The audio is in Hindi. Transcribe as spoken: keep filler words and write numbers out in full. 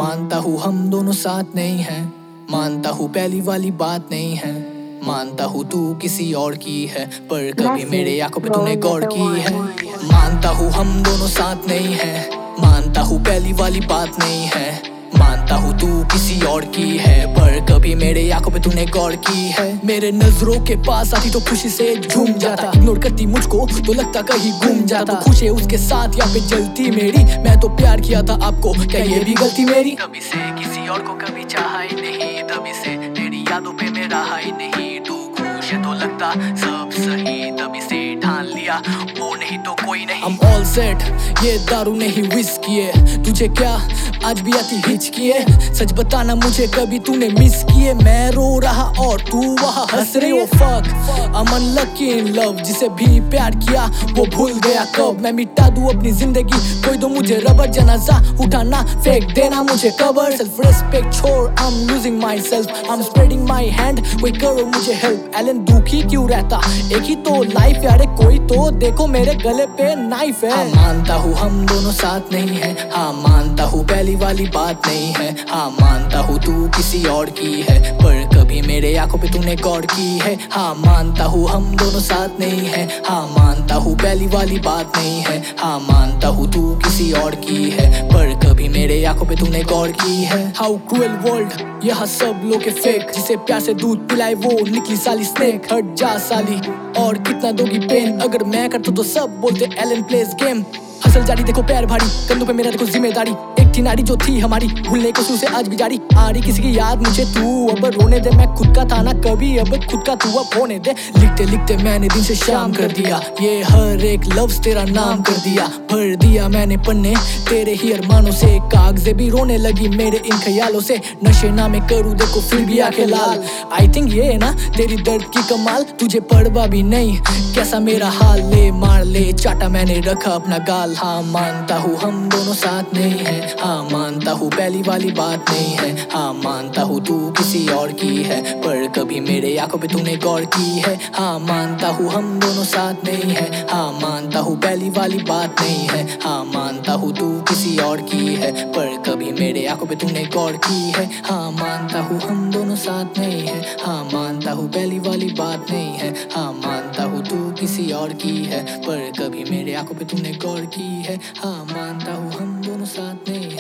मानता हूँ हम दोनों साथ नहीं हैं, मानता हूँ पहली वाली बात नहीं है, मानता हूँ तू किसी और की है, पर कभी मेरे आंखों पे तूने गौर की है। मानता हूँ हम दोनों साथ नहीं हैं, मानता हूँ पहली वाली बात नहीं है, मानता हूँ तू किसी और की है, पर कभी मेरे आंखों पे तूने गौर की है। मेरे नजरों के पास आती तो खुशी से झूम जाता, इग्नोर करती मुझको तो लगता कहीं गुम जाता। तो खुश है उसके साथ या पे जलती मेरी, मैं तो प्यार किया था आपको, क्या ये भी गलती मेरी? कभी से किसी और को कभी चाहा ही नहीं, तभी से तेरी यादों पे मैं रहा ही नहीं। तू खुश है तो लगता सब सही, तभी से ठान लिया वो नहीं तो कोई नहीं। I'm all set, ये दारू नहीं विस्की है, तुझे क्या आज भी आती हिचकी है? सच बताना मुझे कभी तूने मिस किए, मैं रो रहा और तू वहाँ हंस रही हो। Fuck, I'm unlucky in love, जिसे भी प्यार किया वो भूल गया कब। मैं मिटा दूँ अपनी जिंदगी, कोई दो मुझे रबर, जनाजा उठाना फेंक देना मुझे कबर। सेल्फ रेस्पेक्ट छोड़, I'm losing myself, I'm spreading my hand, कोई करो मुझे हेल्प। एलन दुखी क्यों रहता, एक ही तो लाइफ यार, कोई तो देखो मेरे गले पे नाइफ है। हाँ मानता हूँ हम दोनों साथ नहीं है, हाँ मानता हूँ पहली वाली बात नहीं है, हाँ मानता हूँ तू किसी और की है, पर कभी मेरे आंखों पे तूने गौर की है। हाँ मानता हूँ हम दोनों साथ नहीं है, हाँ मानता हूँ पहली वाली बात नहीं है, हाँ मानता हूँ तू किसी और की है, पर कभी मेरे आंखों पे तूने गौर की है। हाउ क्रूएल वर्ल्ड, यहाँ सब लोग के फेक, जिसे प्यार से दूध पिलाए वो निकली साली स्नेक। हट जा साली, और कितना दोगी पेन, अगर मैं करता तो सब बोलते एलन प्लेस गेम। हसल जारी देखो पैर भारी, कंधों पे मेरा देखो जिम्मेदारी, एक थी नारी जो थी हमारी, भूलने को से आज भी जारी। आ रही किसी की याद मुझे तू, अब रोने दे, मैं खुद का था ना कभी, अब खुद का तू अब होने दे। लिखते लिखते मैंने दिन से शाम कर दिया, ये हर एक लफ्ज तेरा नाम कर दिया, भर दिया मैंने पन्ने तेरे ही अरमानों से, कागजे भी रोने लगी मेरे इन ख्यालों से। नशे ना मैं करूँ देखो फिर भी आंखें लाल, आई थिंक ये है ना तेरी दर्द की कमाल, तुझे पड़वा भी नहीं कैसा मेरा हाल, ले मार ले चाटा मैंने रखा अपना गाल। हाँ मानता हूँ हम दोनों साथ नहीं है, हाँ मानता हूँ पहली वाली बात नहीं है, हाँ मानता हूँ तू किसी और की है, पर कभी मेरे आंखों पे तूने गौर की है। हाँ मानता हूँ हम दोनों साथ नहीं है, हाँ मानता हूँ पहली वाली बात नहीं है, हाँ मानता हूँ तू किसी और की है, पर कभी मेरे आंखों पे तूने गौर की है। हाँ मानता हूँ हम दोनों साथ नहीं है, हाँ मानता हूँ पहली वाली बात नहीं है, हाँ मानता हूँ तू किसी और की है, पर कभी मेरे आंखों पे तूने गौर की है। हाँ मानता हूँ हम दोनों साथ नहीं